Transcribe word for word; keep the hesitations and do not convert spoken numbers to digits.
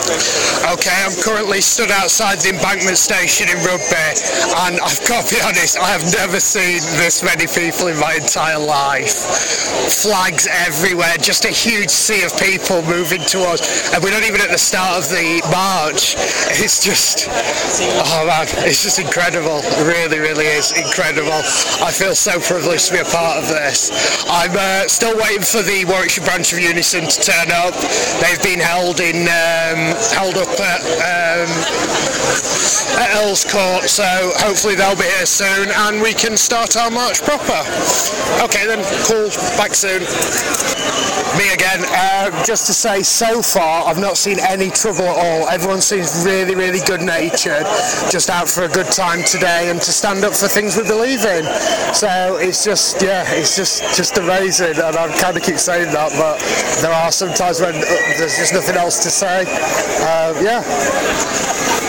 Okay, I'm currently stood outside the Embankment Station in Rugby, and I've got to be honest, I have never seen this many people in my entire life. Flags everywhere, just a huge sea of people moving towards, and we're not even at the start of the march. It's just, oh man, it's just incredible. It really, really is incredible. I feel so privileged to be a part of this. I'm uh, still waiting for the Warwickshire branch of Unison to turn up. They've been held in, um, held up at, um, at Earls Court, so hopefully they'll be here soon and we can start our march proper. Okay then, cool, back soon. Me again. Uh, just to say, so far I've not seen any trouble at all. Everyone seems really, really good natured, just out for a good time today and to stand up for things we believe in. So it's just, yeah, it's just, just amazing, and I kind of keep saying that, but there are some times when uh, there's just nothing else to say. Uh, yeah.